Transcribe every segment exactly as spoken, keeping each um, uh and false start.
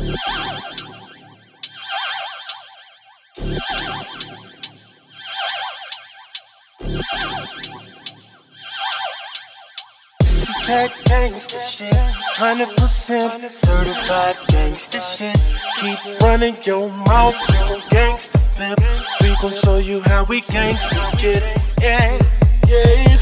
Tech gangsta shit, one hundred percent certified gangsta shit. Keep running your mouth, you gon' gangsta flip. We gon' show you how we gangsters get it. Yeah, yeah.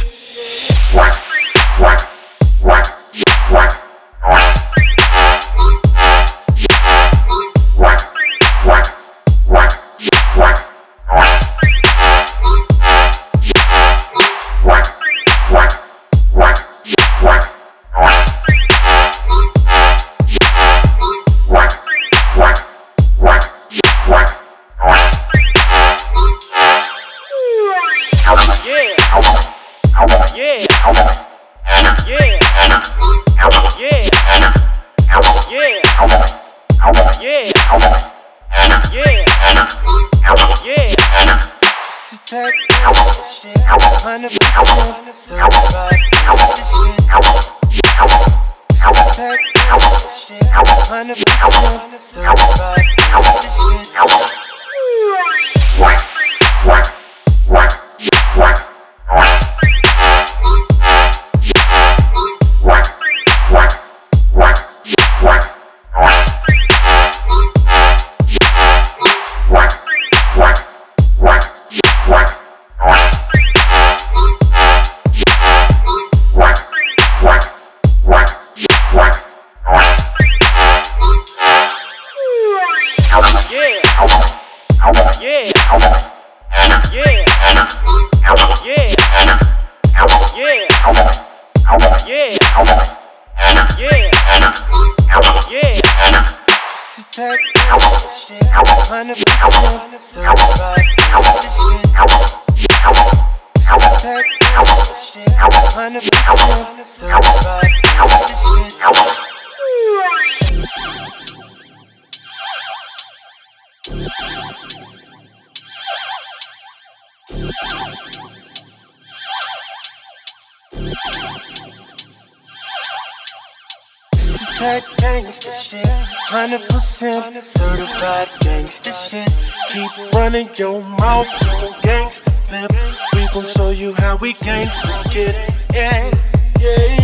Tech gangsta shit, one hundred percent certified gangsta shit. Keep running your mouth, you gon' gangsta flip. We gon' show you how we gangsters get it. Yeah, yeah.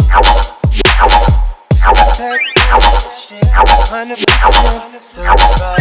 Tech gangsta shit, one hundred percent certified.